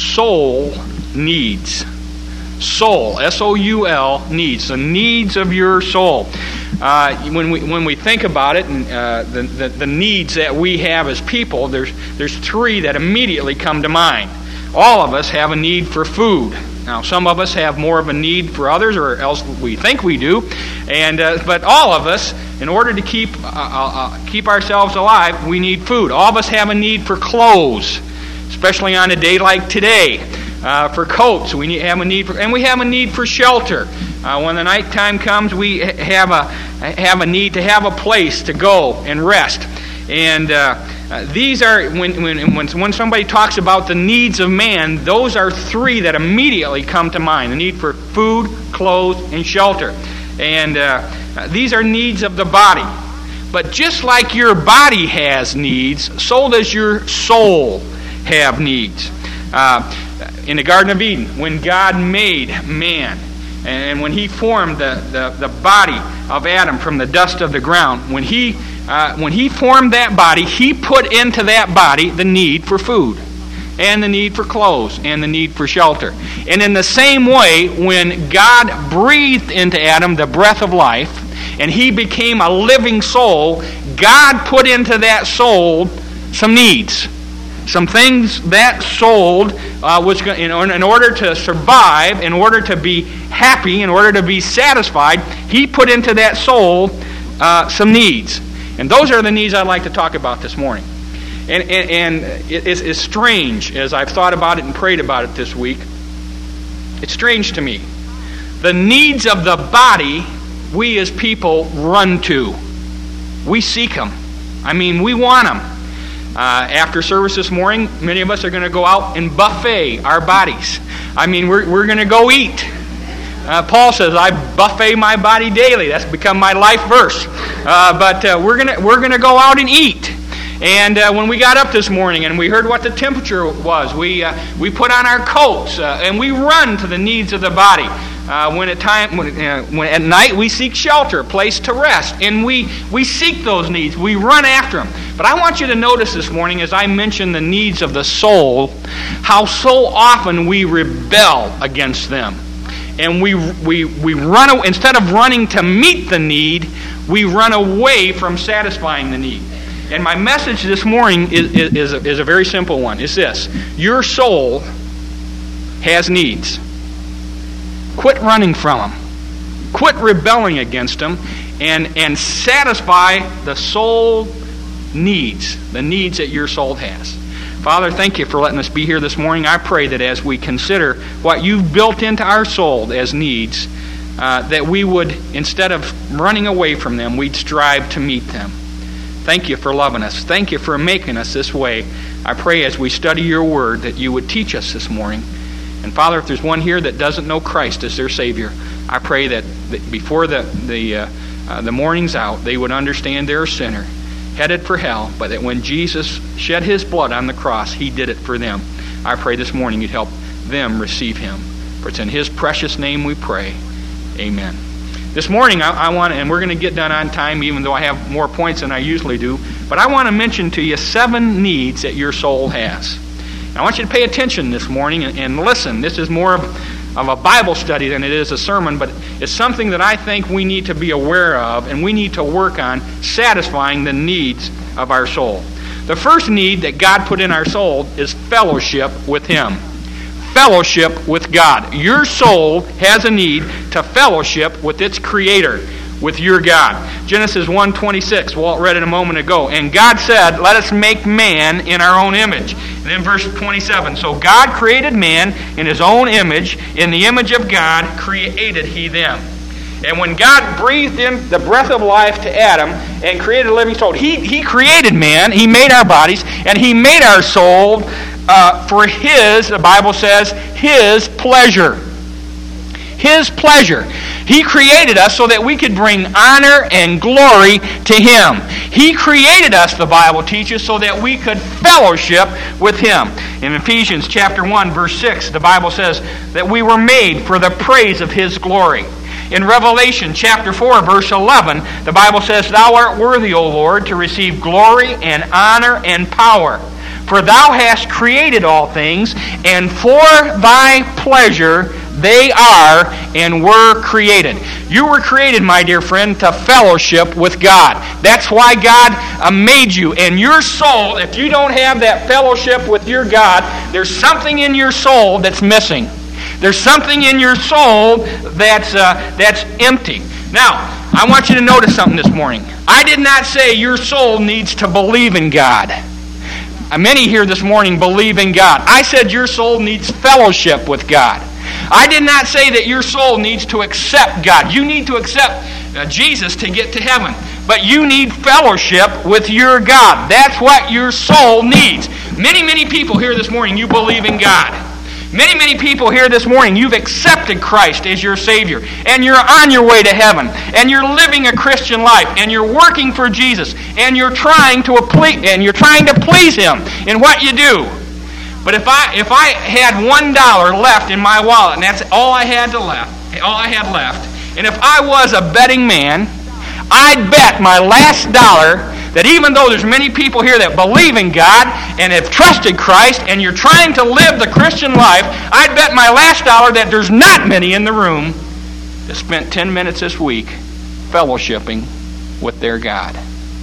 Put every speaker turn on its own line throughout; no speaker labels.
soul needs. Soul, S-O-U-L, needs. The needs of your soul. When we think about it, and the needs that we have as people, there's three that immediately come to mind. All of us have a need for food. Now, some of us have more of a need for others, or else we think we do. But all of us, in order to keep ourselves alive, we need food. All of us have a need for clothes, especially on a day like today. For coats, we have a need for, and we have a need for shelter. When the nighttime comes, we have a need to have a place to go and rest. And these are when somebody talks about the needs of man, those are three that immediately come to mind: the need for food, clothes, and shelter. And these are needs of the body. But just like your body has needs, so does your soul have needs. In the Garden of Eden, when God made man, and when He formed the body of Adam from the dust of the ground, when He formed that body, He put into that body the need for food, and the need for clothes, and the need for shelter. And in the same way, when God breathed into Adam the breath of life, and he became a living soul, God put into that soul some needs. Some things that soul was, in order to survive, in order to be happy, in order to be satisfied, he put into that soul some needs. And those are the needs I'd like to talk about this morning. And it's strange, as I've thought about it and prayed about it this week, it's strange to me. The needs of the body, we as people run to. We seek them. I mean, we want them. After service this morning, many of us are going to go out and buffet our bodies. I mean, we're going to go eat. Paul says, "I buffet my body daily." That's become my life verse. But we're going to go out and eat. And when we got up this morning and we heard what the temperature was, we put on our coats and we run to the needs of the body. When at night we seek shelter, a place to rest, and we seek those needs. We run after them. But I want you to notice this morning, as I mention the needs of the soul, how so often we rebel against them, and we run, instead of running to meet the need, we run away from satisfying the need. And my message this morning is a very simple one. It's this: your soul has needs. Quit running from them. Quit rebelling against them, and satisfy the soul needs, the needs that your soul has. Father, thank you for letting us be here this morning. I pray that as we consider what you've built into our soul as needs, that we would, instead of running away from them, we'd strive to meet them. Thank you for loving us. Thank you for making us this way. I pray as we study your word that you would teach us this morning. And Father, if there's one here that doesn't know Christ as their Savior, I pray that before the morning's out, they would understand they're a sinner, headed for hell, but that when Jesus shed his blood on the cross, he did it for them. I pray this morning you'd help them receive him. For it's in his precious name we pray. Amen. This morning I want, and we're going to get done on time even though I have more points than I usually do, but I want to mention to you 7 needs that your soul has. I want you to pay attention this morning and listen. This is more of a Bible study than it is a sermon, but it's something that I think we need to be aware of, and we need to work on satisfying the needs of our soul. The first need that God put in our soul is fellowship with him. Fellowship with God. Your soul has a need to fellowship with its Creator, with your God. Genesis 1:26, Walt read it a moment ago. And God said, "Let us make man in our own image." And then verse 27, so God created man in his own image. In the image of God created he them. And when God breathed in the breath of life to Adam and created a living soul, he created man, he made our bodies, and he made our soul for his, the Bible says, his pleasure. His pleasure. He created us so that we could bring honor and glory to him. He created us, the Bible teaches, so that we could fellowship with him. In Ephesians chapter 1, verse 6, the Bible says that we were made for the praise of his glory. In Revelation chapter 4, verse 11, the Bible says, "Thou art worthy, O Lord, to receive glory and honor and power. For thou hast created all things, and for thy pleasure they are and were created. You were created, my dear friend, to fellowship with God. That's why God made you. And your soul, if you don't have that fellowship with your God, there's something in your soul that's missing. There's something in your soul that's empty. Now, I want you to notice something this morning. I did not say your soul needs to believe in God. Many here this morning believe in God. I said your soul needs fellowship with God. I did not say that your soul needs to accept God. You need to accept Jesus to get to heaven. But you need fellowship with your God. That's what your soul needs. Many people here this morning, you believe in God. Many people here this morning, you've accepted Christ as your Savior, and you're on your way to heaven, and you're living a Christian life, and you're working for Jesus, and you're trying to please Him in what you do. But if I had $1 left in my wallet, and that's all I had left, and if I was a betting man, I'd bet my last dollar that even though there's many people here that believe in God and have trusted Christ and you're trying to live the Christian life, I'd bet my last dollar that there's not many in the room that spent 10 minutes this week fellowshipping with their God.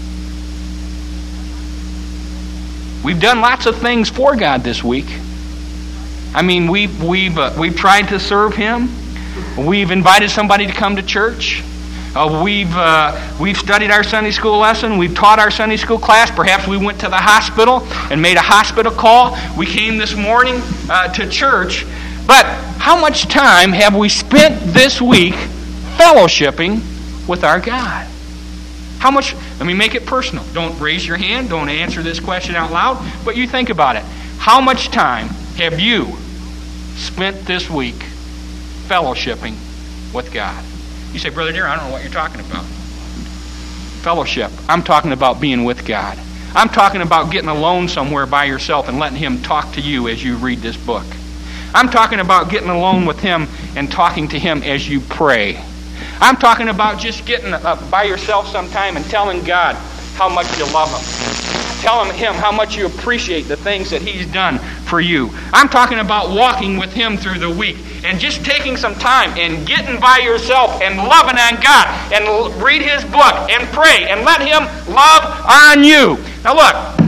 We've done lots of things for God this week. I mean, we've tried to serve Him. We've invited somebody to come to church. We've studied our Sunday school lesson. We've taught our Sunday school class. Perhaps we went to the hospital and made a hospital call. We came this morning to church. But how much time have we spent this week fellowshipping with our God? How much? Let me make it personal. Don't raise your hand. Don't answer this question out loud. But you think about it. How much time have you spent this week fellowshipping with God? You say, Brother Deere, I don't know what you're talking about. Fellowship. I'm talking about being with God. I'm talking about getting alone somewhere by yourself and letting Him talk to you as you read this book. I'm talking about getting alone with Him and talking to Him as you pray. I'm talking about just getting by yourself sometime and telling God how much you love Him. Telling Him how much you appreciate the things that He's done for you. I'm talking about walking with Him through the week and just taking some time and getting by yourself and loving on God and read His book and pray and let Him love on you. Now look,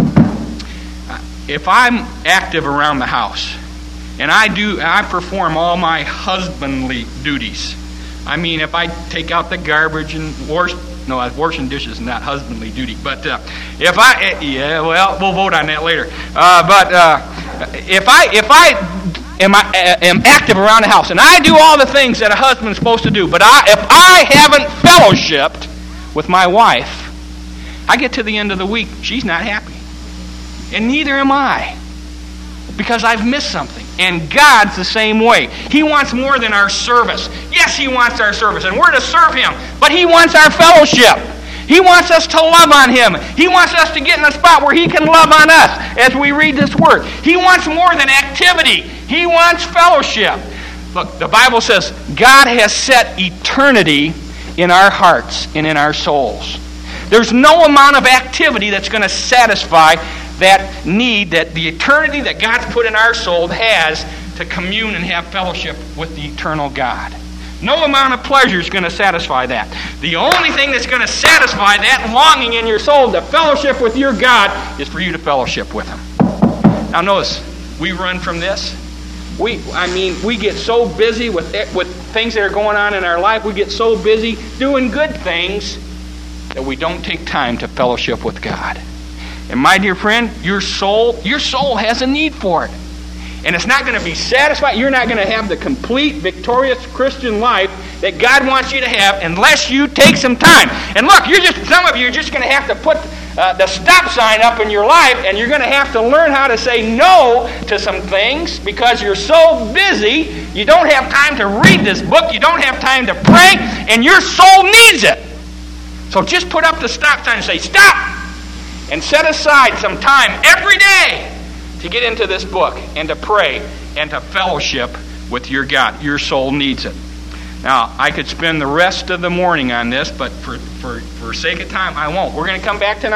if I'm active around the house and I perform all my husbandly duties. I mean, if I take out the garbage and washing dishes is not husbandly duty. But we'll vote on that later. If I am active around the house and I do all the things that a husband's supposed to do, but if I haven't fellowshipped with my wife, I get to the end of the week, she's not happy. And neither am I. Because I've missed something. And God's the same way. He wants more than our service. Yes, He wants our service, and we're to serve Him. But He wants our fellowship. He wants us to love on Him. He wants us to get in a spot where He can love on us as we read this Word. He wants more than activity. He wants fellowship. Look, the Bible says God has set eternity in our hearts and in our souls. There's no amount of activity that's going to satisfy that need that the eternity that God's put in our soul has to commune and have fellowship with the eternal God. No amount of pleasure is going to satisfy that. The only thing that's going to satisfy that longing in your soul to fellowship with your God is for you to fellowship with Him. Now notice, we run from this. We get so busy with things that are going on in our life. We get so busy doing good things that we don't take time to fellowship with God. And my dear friend, your soul has a need for it. And it's not going to be satisfied. You're not going to have the complete, victorious Christian life that God wants you to have unless you take some time. And look, some of you are just going to have to put the stop sign up in your life, and you're going to have to learn how to say no to some things because you're so busy, you don't have time to read this book, you don't have time to pray, and your soul needs it. So just put up the stop sign and say, stop! And set aside some time every day to get into this book and to pray and to fellowship with your God. Your soul needs it. Now, I could spend the rest of the morning on this, but for sake of time, I won't. We're going to come back tonight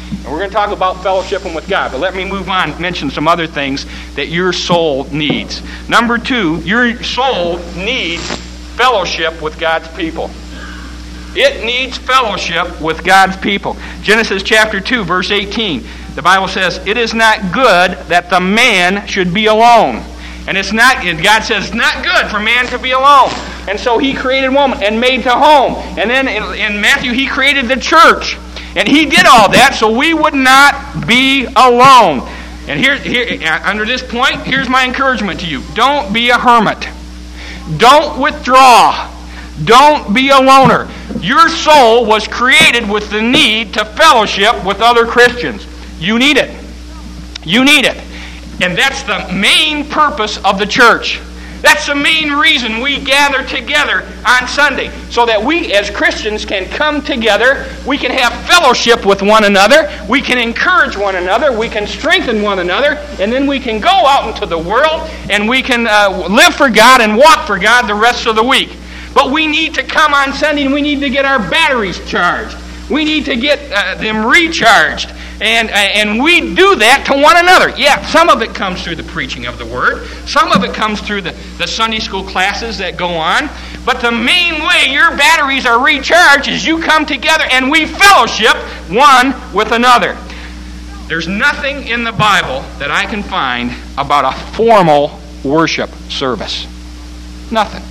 And we're going to talk about fellowshipping with God. But let me move on and mention some other things that your soul needs. Number 2, your soul needs fellowship with God's people. It needs fellowship with God's people. Genesis chapter 2, verse 18. The Bible says, "It is not good that the man should be alone." And God says it's not good for man to be alone. And so he created woman and made the home. And then in Matthew, he created the church. And he did all that so we would not be alone. And here, under this point, here's my encouragement to you. Don't be a hermit. Don't withdraw. Don't be a loner. Your soul was created with the need to fellowship with other Christians. You need it. You need it. And that's the main purpose of the church. That's the main reason we gather together on Sunday, so that we as Christians can come together, we can have fellowship with one another, we can encourage one another, we can strengthen one another, and then we can go out into the world and we can live for God and walk for God the rest of the week. But we need to come on Sunday and we need to get our batteries charged. We need to get them recharged. And we do that to one another. Yeah, some of it comes through the preaching of the Word. Some of it comes through the Sunday school classes that go on. But the main way your batteries are recharged is you come together and we fellowship one with another. There's nothing in the Bible that I can find about a formal worship service. Nothing.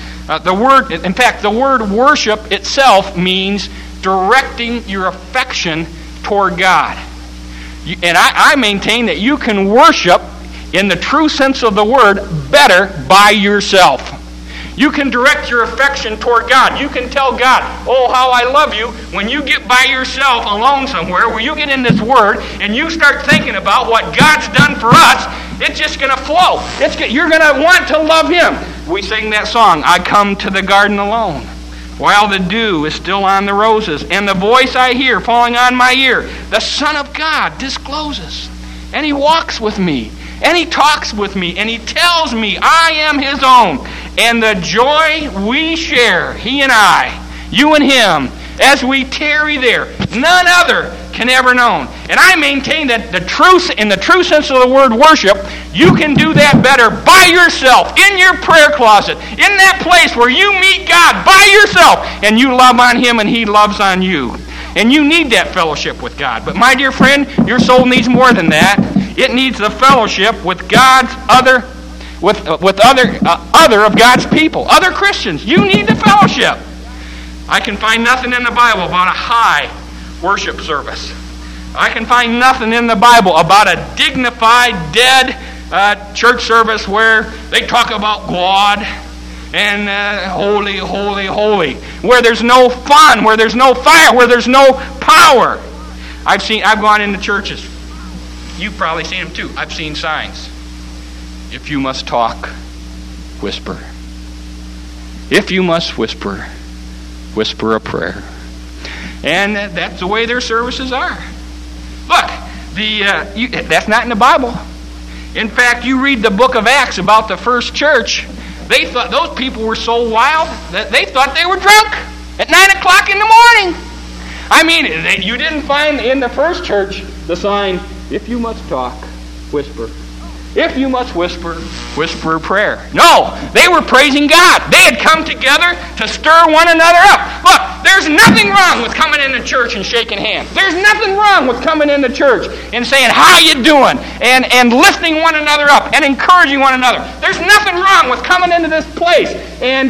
The word worship itself means directing your affection toward God. And I maintain that you can worship in the true sense of the word better by yourself. You can direct your affection toward God. You can tell God, "Oh, how I love you," when you get by yourself alone somewhere, where you get in this word and you start thinking about what God's done for us. It's just going to flow. You're going to want to love Him. We sing that song, "I come to the garden alone, while the dew is still on the roses, and the voice I hear falling on my ear, the Son of God discloses. And He walks with me, and He talks with me, and He tells me I am His own. And the joy we share, He and I, you and Him, as we tarry there, none other can ever know." And I maintain that in the true sense of the word worship, you can do that better by yourself, in your prayer closet, in that place where you meet God by yourself, and you love on Him and He loves on you. And you need that fellowship with God. But my dear friend, your soul needs more than that. It needs the fellowship with God's other of God's people, other Christians. You need the fellowship. I can find nothing in the Bible about a high worship service. I can find nothing in the Bible about a dignified, dead church service where they talk about God and holy, holy, holy, where there's no fun, where there's no fire, where there's no power. I've gone into churches. You've probably seen them too. I've seen signs. If you must talk, whisper. If you must whisper, whisper a prayer. And that's the way their services are. Look, that's not in the Bible. In fact, you read the book of Acts about the first church. They thought those people were so wild that they thought they were drunk at 9 o'clock in the morning. I mean, you didn't find in the first church the sign, "If you must talk, whisper. If you must whisper, whisper a prayer." No, they were praising God. They had come together to stir one another up. Look, there's nothing wrong with coming into church and shaking hands. There's nothing wrong with coming into church and saying, "How you doing?" and lifting one another up and encouraging one another. There's nothing wrong with coming into this place and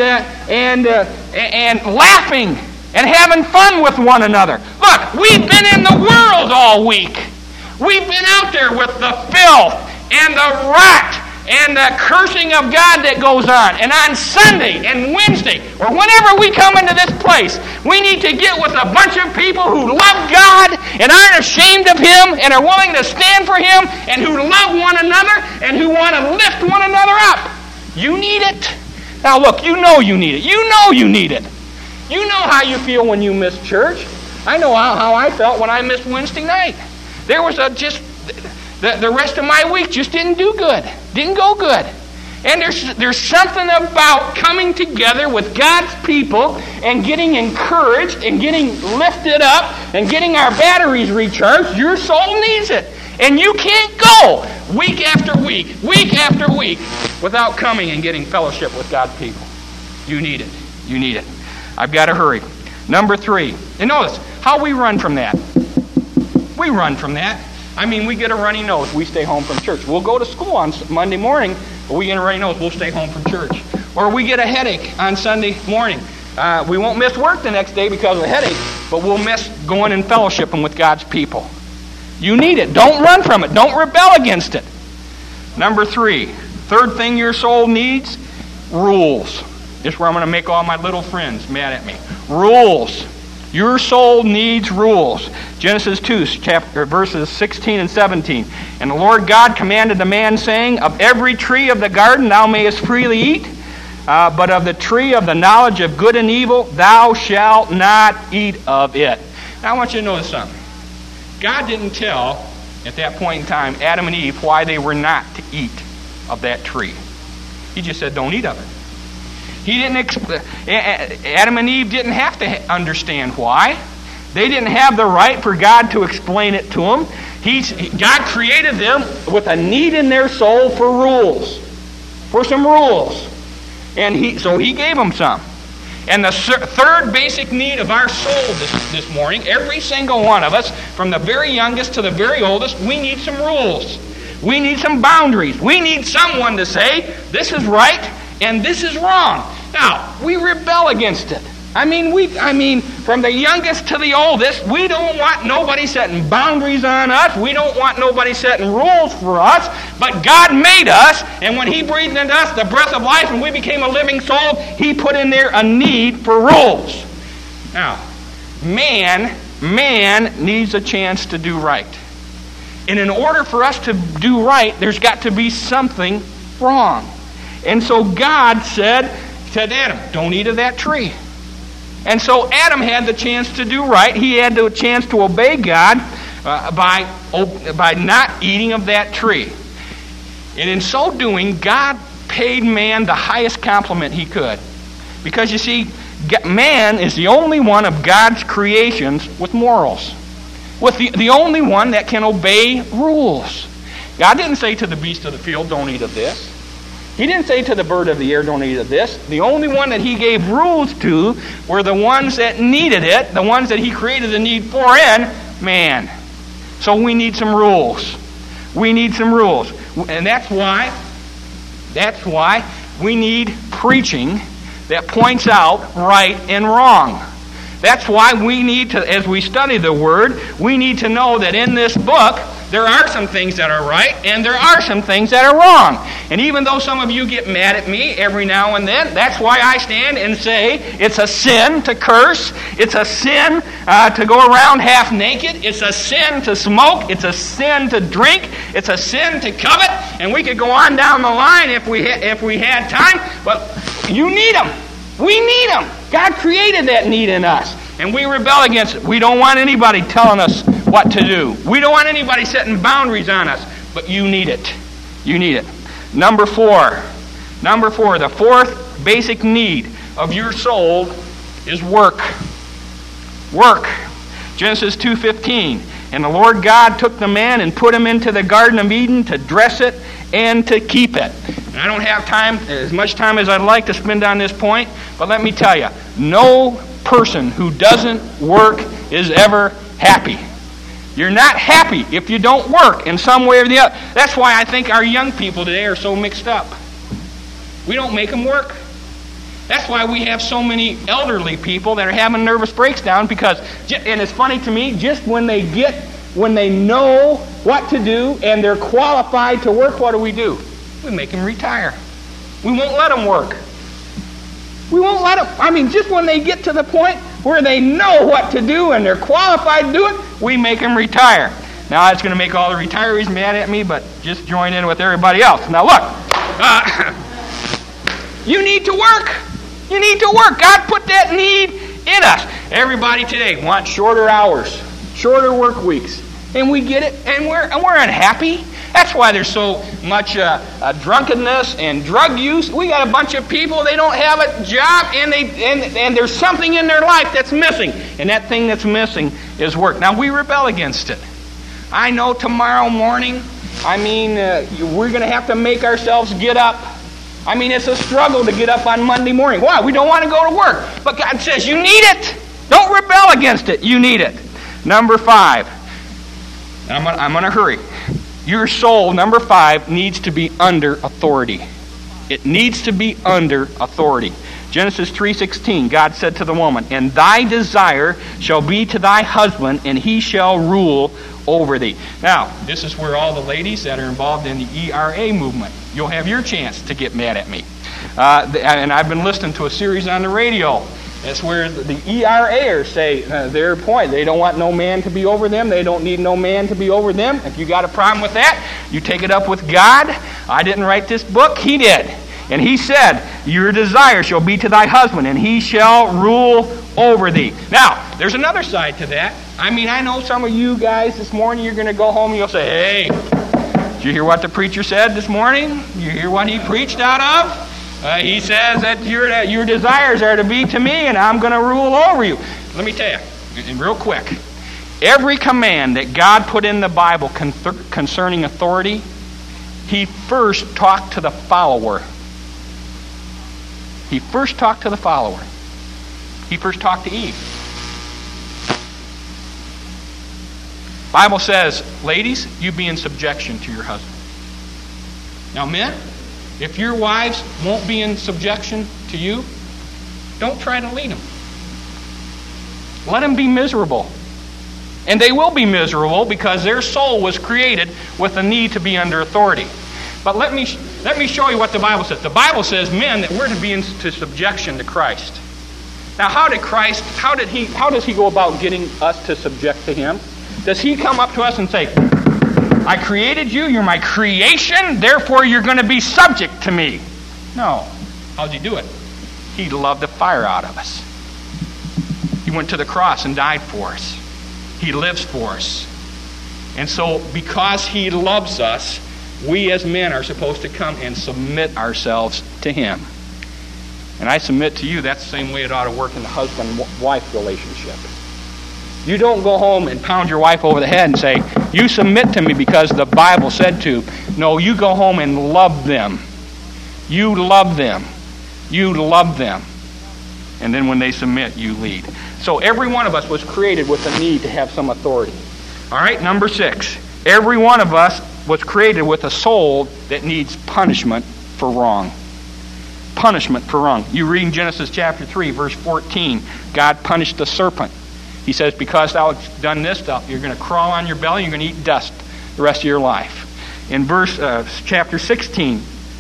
laughing and having fun with one another. Look, we've been in the world all week. We've been out there with the filth and the rot and the cursing of God that goes on. And on Sunday and Wednesday, or whenever we come into this place, we need to get with a bunch of people who love God and aren't ashamed of Him and are willing to stand for Him and who love one another and who want to lift one another up. You need it. Now look, you know you need it. You know you need it. You know how you feel when you miss church. I know how I felt when I missed Wednesday night. There was the rest of my week just didn't do good. Didn't go good. And there's something about coming together with God's people and getting encouraged and getting lifted up and getting our batteries recharged. Your soul needs it. And you can't go week after week after week without coming and getting fellowship with God's people. You need it. You need it. I've got to hurry. Number 3. And notice how we run from that. We run from that. I mean, we get a runny nose. We stay home from church. We'll go to school on Monday morning, but we get a runny nose. We'll stay home from church. Or we get a headache on Sunday morning. We won't miss work the next day because of the headache, but we'll miss going and fellowshipping with God's people. You need it. Don't run from it. Don't rebel against it. Number 3. Third thing your soul needs, rules. This is where I'm going to make all my little friends mad at me. Rules. Your soul needs rules. Genesis 2, verses 16 and 17. And the Lord God commanded the man, saying, Of every tree of the garden thou mayest freely eat, but of the tree of the knowledge of good and evil thou shalt not eat of it. Now I want you to notice something. God didn't tell, at that point in time, Adam and Eve why they were not to eat of that tree. He just said, don't eat of it. He didn't. Adam and Eve didn't have to understand why. They didn't have the right for God to explain it to them. God created them with a need in their soul for rules, for some rules, and so He gave them some. And the third basic need of our soul this morning, every single one of us, from the very youngest to the very oldest, we need some rules. We need some boundaries. We need someone to say, this is right and this is wrong. Now, we rebel against it. I mean, from the youngest to the oldest, we don't want nobody setting boundaries on us. We don't want nobody setting rules for us. But God made us, and when He breathed into us the breath of life and we became a living soul, He put in there a need for rules. Now, man needs a chance to do right. And in order for us to do right, there's got to be something wrong. And so God said to Adam, don't eat of that tree. And so Adam had the chance to do right. He had the chance to obey God by not eating of that tree. And in so doing, God paid man the highest compliment He could. Because you see, man is the only one of God's creations with morals. With the only one that can obey rules. God didn't say to the beast of the field, don't eat of this. He didn't say to the bird of the air, don't eat of this. The only one that He gave rules to were the ones that needed it, the ones that He created the need for in man. So we need some rules. We need some rules. And that's why we need preaching that points out right and wrong. That's why we need to, as we study the Word, we need to know that in this book, there are some things that are right, and there are some things that are wrong. And even though some of you get mad at me every now and then, that's why I stand and say it's a sin to curse. It's a sin to go around half naked. It's a sin to smoke. It's a sin to drink. It's a sin to covet. And we could go on down the line if we had time. But you need them. We need them. God created that need in us. And we rebel against it. We don't want anybody telling us what to do. We don't want anybody setting boundaries on us. But you need it. You need it. Number 4. The fourth basic need of your soul is work. Work. Genesis 2:15. And the Lord God took the man and put him into the Garden of Eden to dress it and to keep it. And I don't have time, as much time as I'd like to spend on this point, but let me tell you, no person who doesn't work is ever happy. You're not happy if you don't work in some way or the other. That's why I think our young people today are so mixed up. We don't make them work. That's why we have so many elderly people that are having nervous breakdowns because, and it's funny to me, just when they know what to do and they're qualified to work, what do? We make them retire. We won't let them work. We won't let them. Just when they get to the point where they know what to do and they're qualified to do it, we make them retire. Now that's going to make all the retirees mad at me, but just join in with everybody else. Now look, you need to work. You need to work. God put that need in us. Everybody today wants shorter hours, shorter work weeks. And we get it, and we're unhappy That's why there's so much drunkenness and drug use. We got a bunch of people, they don't have a job, and there's something in their life that's missing. And that thing that's missing is work. Now, we rebel against it. I know tomorrow morning, we're going to have to make ourselves get up. It's a struggle to get up on Monday morning. Why? We don't want to go to work. But God says, you need it. Don't rebel against it. You need it. Number 5. And I'm going to hurry. Your soul, number 5, needs to be under authority. It needs to be under authority. Genesis 3:16, God said to the woman, "And thy desire shall be to thy husband, and he shall rule over thee." Now, this is where all the ladies that are involved in the ERA movement, you'll have your chance to get mad at me. And I've been listening to a series on the radio. That's where the ERAers say their point. They don't want no man to be over them. They don't need no man to be over them. If you got a problem with that, you take it up with God. I didn't write this book. He did. And he said, your desire shall be to thy husband, and he shall rule over thee. Now, there's another side to that. I know some of you guys this morning, you're going to go home and you'll say, hey, did you hear what the preacher said this morning? You hear what he preached out of? He says that your desires are to be to me, and I'm going to rule over you. Let me tell you, and real quick, every command that God put in the Bible concerning authority, he first talked to the follower. He first talked to the follower. He first talked to Eve. Bible says, ladies, you be in subjection to your husband. Now, men, if your wives won't be in subjection to you, don't try to lead them. Let them be miserable. And they will be miserable because their soul was created with a need to be under authority. But let me show you what the Bible says. The Bible says, men, that we're to be into subjection to Christ. Now, how does he go about getting us to subject to him? Does he come up to us and say, I created you, you're my creation, therefore you're going to be subject to me? No. How does he do it? He loved the fire out of us. He went to the cross and died for us. He lives for us. And so, because he loves us, we as men are supposed to come and submit ourselves to him. And I submit to you, that's the same way it ought to work in the husband-wife relationship. You don't go home and pound your wife over the head and say, you submit to me because the Bible said to. No, you go home and love them. You love them. You love them. And then when they submit, you lead. So every one of us was created with a need to have some authority. All right, number 6. Every one of us was created with a soul that needs punishment for wrong. Punishment for wrong. You read in Genesis chapter 3, verse 14, God punished the serpent. He says, because thou hast done this stuff, you're going to crawl on your belly, you're going to eat dust the rest of your life. In verse 16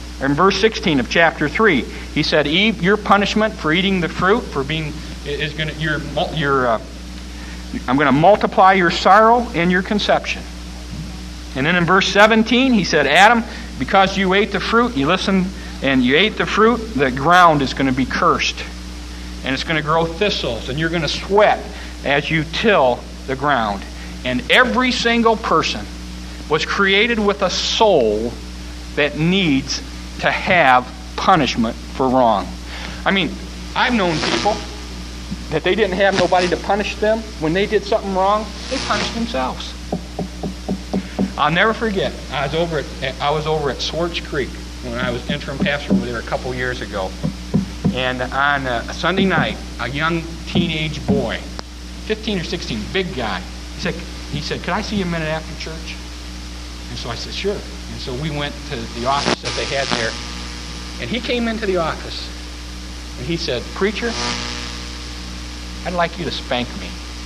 of chapter 3, he said, Eve, your punishment for eating the fruit, for being, is going to, I'm going to multiply your sorrow and your conception. And then in verse 17, he said, Adam, because you ate the fruit, you listened, and you ate the fruit, the ground is going to be cursed. And it's going to grow thistles, and you're going to sweat as you till the ground. And every single person was created with a soul that needs to have punishment for wrong. I've known people that they didn't have nobody to punish them. When they did something wrong, they punished themselves. I'll never forget, I was over at Swartz Creek when I was interim pastor over there a couple years ago. And on a Sunday night, a young teenage boy, 15 or 16, big guy, he said, could I see you a minute after church? And so I said, sure. And so we went to the office that they had there. And he came into the office and he said, preacher, I'd like you to spank me.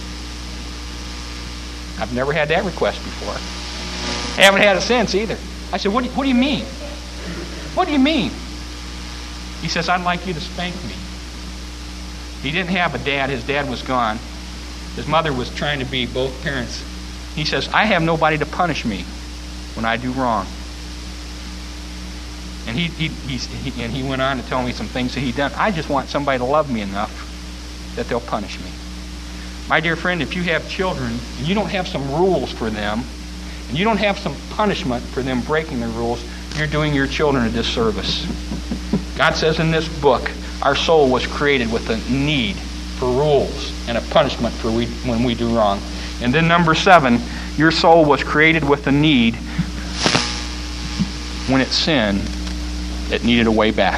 I've never had that request before. I haven't had it since either. I said, what do you mean? What do you mean? He says, I'd like you to spank me. He didn't have a dad. His dad was gone. His mother was trying to be both parents. He says, I have nobody to punish me when I do wrong. And he went on to tell me some things that he'd done. I just want somebody to love me enough that they'll punish me. My dear friend, if you have children and you don't have some rules for them, and you don't have some punishment for them breaking the rules, you're doing your children a disservice. God says in this book, our soul was created with a need for rules and a punishment for when we do wrong. And then number 7, your soul was created with a need when it sinned, it needed a way back.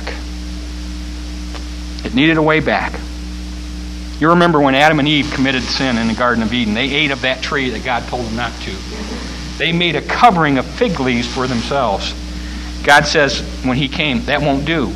It needed a way back. You remember when Adam and Eve committed sin in the Garden of Eden. They ate of that tree that God told them not to. They made a covering of fig leaves for themselves. God says when He came, that won't do.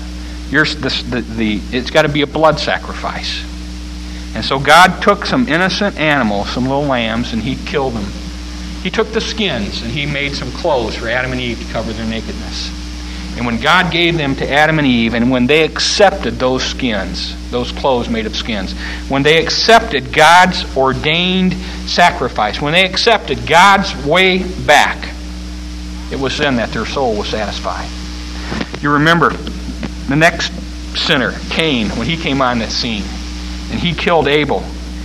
It's got to be a blood sacrifice. And so God took some innocent animals, some little lambs, and He killed them. He took the skins and He made some clothes for Adam and Eve to cover their nakedness. And when God gave them to Adam and Eve, and when they accepted those skins, those clothes made of skins, when they accepted God's ordained sacrifice, when they accepted God's way back, it was then that their soul was satisfied. You remember the next sinner, Cain, when he came on the scene, and he killed Abel,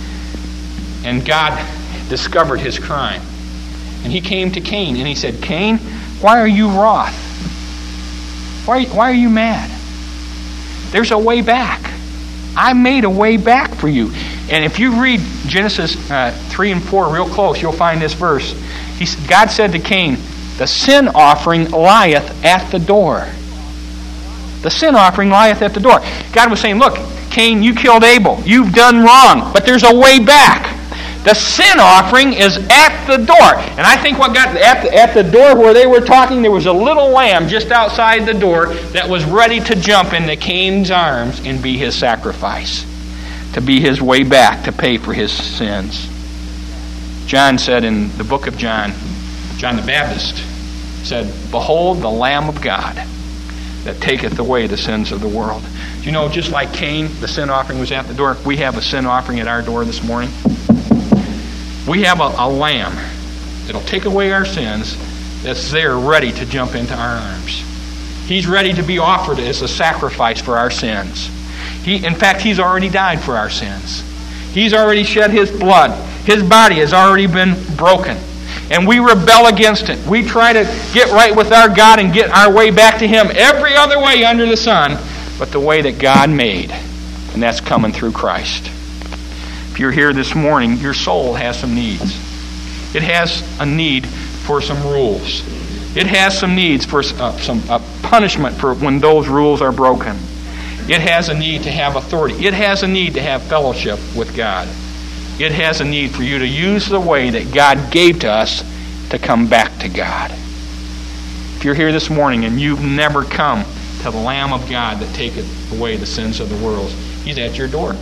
and God discovered his crime. And He came to Cain, and He said, Cain, why are you wroth? Why are you mad? There's a way back. I made a way back for you. And if you read Genesis 3 and 4 real close, you'll find this verse. God said to Cain, the sin offering lieth at the door. The sin offering lieth at the door. God was saying, look, Cain, you killed Abel. You've done wrong, but there's a way back. The sin offering is at the door. And I think what got at the door where they were talking, there was a little lamb just outside the door that was ready to jump into Cain's arms and be his sacrifice, to be his way back, to pay for his sins. John said in the book of John, John the Baptist said, behold the Lamb of God that taketh away the sins of the world. Do you know, just like Cain, the sin offering was at the door, we have a sin offering at our door this morning. We have a lamb that'll take away our sins, that's there ready to jump into our arms. He's ready to be offered as a sacrifice for our sins. In fact, He's already died for our sins. He's already shed His blood. His body has already been broken. And we rebel against it. We try to get right with our God and get our way back to Him every other way under the sun, but the way that God made. And that's coming through Christ. If you're here this morning, your soul has some needs. It has a need for some rules. It has some needs for some punishment for when those rules are broken. It has a need to have authority. It has a need to have fellowship with God. It has a need for you to use the way that God gave to us to come back to God. If you're here this morning and you've never come to the Lamb of God that taketh away the sins of the world, He's at your door.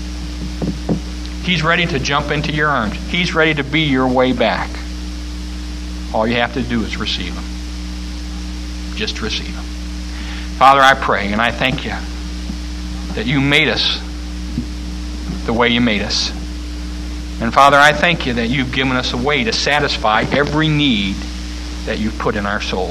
He's ready to jump into your arms. He's ready to be your way back. All you have to do is receive Him. Just receive Him. Father, I pray and I thank You that You made us the way You made us. And Father, I thank You that You've given us a way to satisfy every need that You've put in our soul.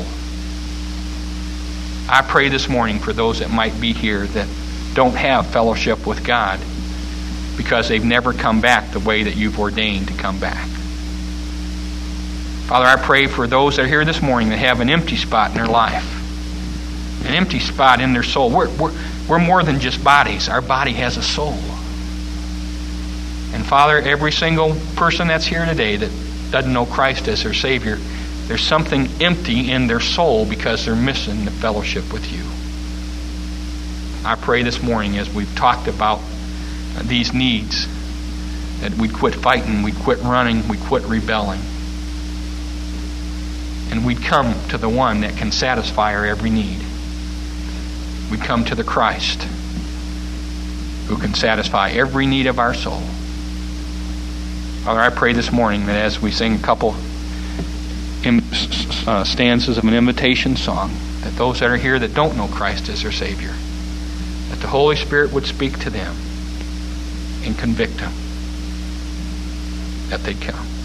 I pray this morning for those that might be here that don't have fellowship with God because they've never come back the way that You've ordained to come back. Father, I pray for those that are here this morning that have an empty spot in their life, an empty spot in their soul. We're more than just bodies. Our body has a soul. And Father, every single person that's here today that doesn't know Christ as their Savior, there's something empty in their soul because they're missing the fellowship with You. I pray this morning as we've talked about these needs that we'd quit fighting, we'd quit running, we'd quit rebelling. And we'd come to the one that can satisfy our every need. We'd come to the Christ who can satisfy every need of our soul. Father, I pray this morning that as we sing a couple stanzas of an invitation song, that those that are here that don't know Christ as their Savior, that the Holy Spirit would speak to them and convict them that they'd come.